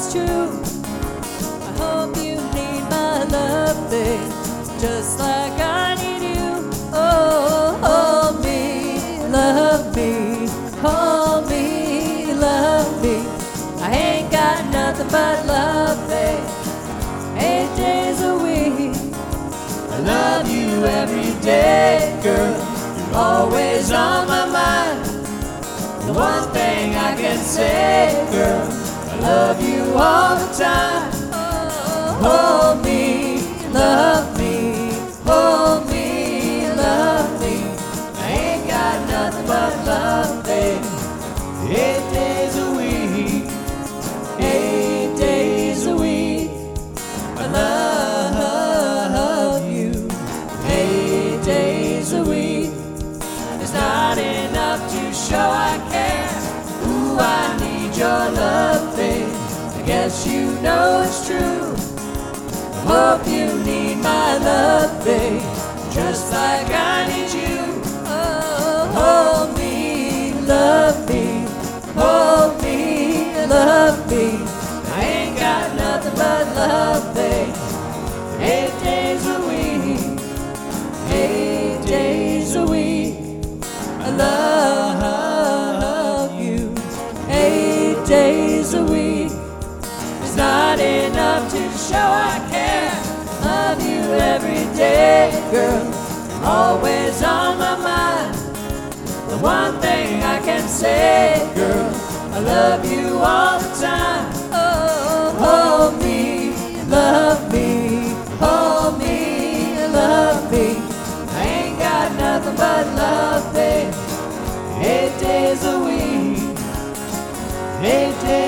it's true. I hope you need my love, babe, just like I need you. Oh, hold me, love me, hold me, love me. I ain't got nothing but love, babe, 8 days a week. I love you every day, girl. You're always on my mind. The one thing I can say, girl, I love you all the time. Hold me, love me, hold me, love me. I ain't got nothing but love, baby, 8 days a week, 8 days a week. I love you 8 days a week. It's not enough to show I care. Ooh, I need your love, babe. I guess you know it's true. I hope you need my love, babe, just like I need you. Oh, hold me, love me, hold me, love me. I ain't got nothing but love, babe, 8 days a week, 8 days a week. I love you 8 days a week. It's not enough to show I care. Love you every day, girl. You're always on my mind. The one thing I can say, girl, I love you all the time. Oh, hold me, love me, hold me, love me. I ain't got nothing but love, babe, 8 days a week, 8 days.